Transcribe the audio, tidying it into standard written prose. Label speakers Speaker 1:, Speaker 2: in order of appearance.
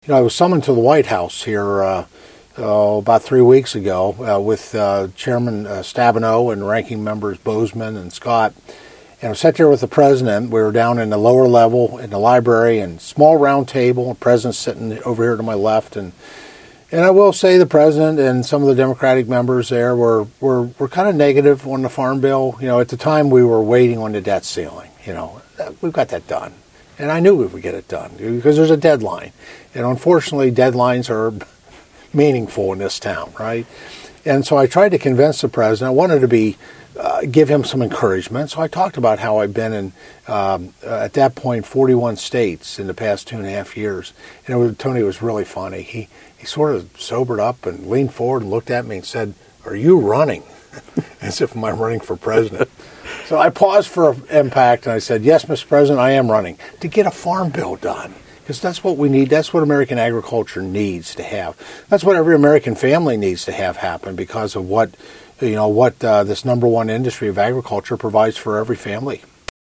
Speaker 1: I was summoned to the White House here about 3 weeks ago with Chairman Stabenow and Ranking Members Bozeman and Scott. And I sat there with the president. We were down in the lower level in the library, and small round table. The president's sitting over here to my left, and I will say the president and some of the Democratic members there were kind of negative on the farm bill. At the time we were waiting on the debt ceiling. We've got that done. And I knew we would get it done because there's a deadline. And unfortunately, deadlines are meaningful in this town, right? And so I tried to convince the president. I wanted to give him some encouragement. So I talked about how I've been in, at that point, 41 states in the past 2.5 years. And Tony was really funny. He sort of sobered up and leaned forward and looked at me and said, "Are you running?" As if I'm running for president. So I paused for impact and I said, "Yes, Mr. President, I am running to get a farm bill done." Because that's what we need. That's what American agriculture needs to have. That's what every American family needs to have happen because of what this number one industry of agriculture provides for every family.